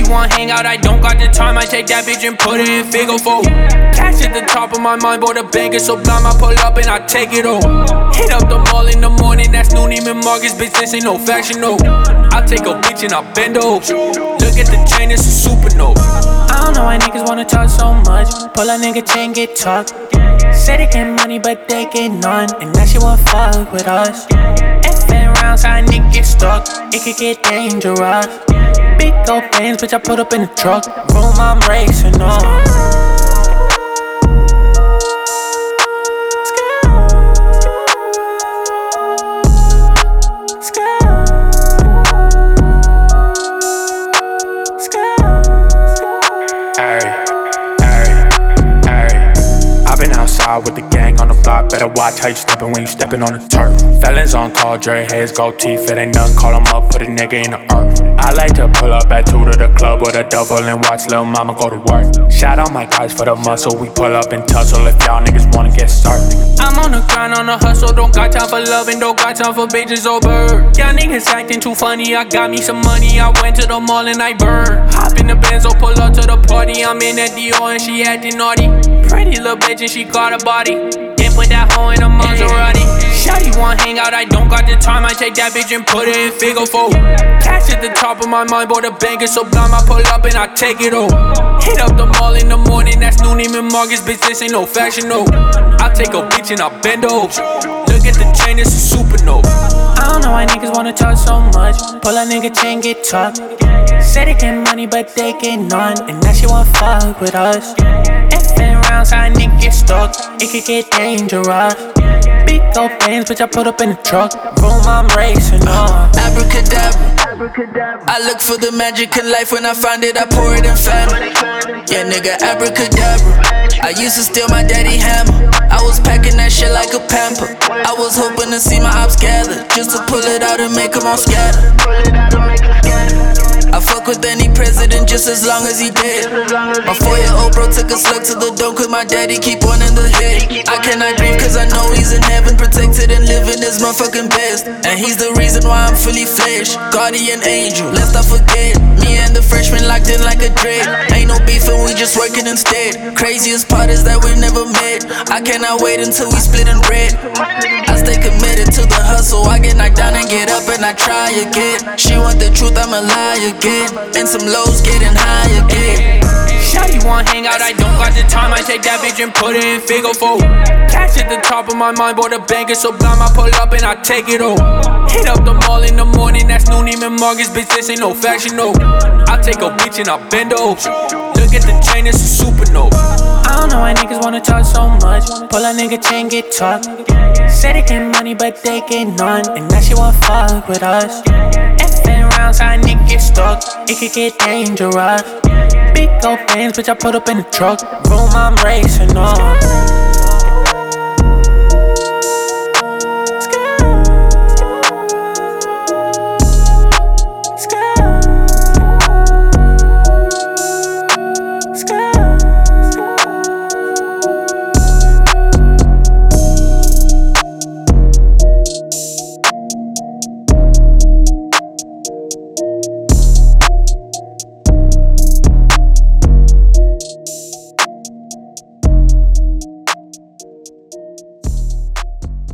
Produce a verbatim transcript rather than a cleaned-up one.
Shawty want hang out, I don't got the time. I take that bitch and put it in figure four. Cash at the top of my mind, boy, the bank is so blind. I pull up and I take it all. Hit up the mall in the morning, that's no Neiman Marcus, bitch, this ain't no fashion, no. I take a bitch and I bend over. Look at the chain, it's a supernova. I don't know why niggas wanna talk so much. Pull a nigga chain, get talk. Say they get money, but they get none. And now she wanna fuck with us. F N rounds, how a nigga get stuck. It could get dangerous. Big old bands, bitch, I put up in the truck. Room, I'm racing on. With the gang on the block, better watch how you steppin' when you steppin' on the turf. Felons on call, Dre heads, gold teeth, it ain't nothing, call them up, put a nigga in the earth. I like to pull up at two to the club with a double and watch lil' mama go to work. Shout out my guys for the muscle, we pull up and tussle if y'all niggas wanna get started. I'm on the grind, on the hustle, don't got time for love and don't got time for bitches or bird. Y'all niggas acting too funny, I got me some money, I went to the mall and I burned. Hop in the Benz, or pull up to the party, I'm in that Dior and she acting naughty. Pretty little bitch and she got a body. Then put that hoe in a Maserati. Shawty want hang out, I don't got the time. I take that bitch and put it in figure four. Cash at the top of my mind, boy, the bank is so blind. I pull up and I take it all. Hit up the mall in the morning, that's no Neiman Marcus, bitch, this ain't no fashion, no. I take a bitch and I bend over. Look at the chain, it's a supernova. I don't know why niggas wanna talk so much. Pull a nigga chain, get talk. Say they get money, but they get none. And now she wanna fuck with us. F N rounds, how a nigga get stuck. It could get dangerous. Big old bands, bitch, I put up in the truck. Room, I'm racing on. Abracadabra. I look for the magic in life, when I find it, I pour it in Fanta. Yeah, nigga, abracadabra. I used to steal my daddy hammer. I was packing that shit like a pamper. I was hoping to see my ops gather, just to pull it out and make them all scatter. I fuck with any president just as long as he dead. My four-year-old bro took a slug to the dome, cause my daddy keep one in the head. I cannot dream cause I know he's in heaven, protected and living his motherfucking best. And he's the reason why I'm fully fledged, guardian angel, lest I forget. Me and the freshman locked in like a dread. Ain't no beefing, we just working instead. Craziest part is that we never met. I cannot wait until we split in bread. I stay committed to the hustle, I get knocked down and get up and I try again. She want the truth, I'ma lie again. And some lows getting high again. Shawty want hang out, I don't got the time. I take that bitch and put it in figure four. Cash at the top of my mind, boy, the bank is so blind. I pull up and I take it all. Hit up the mall in the morning, that's no Neiman Marcus, bitch, this ain't no fashion, no. I take a bitch and I bend over. Look at the chain, it's a supernova. I don't know why niggas wanna talk so much. Pull a nigga chain, get talk. Say they get money, but they get none. And now she wanna fuck with us. F N rounds, how a nigga get stuck. It could get dangerous. Big old bands, bitch, I put up in the truck. Room, I'm racing on.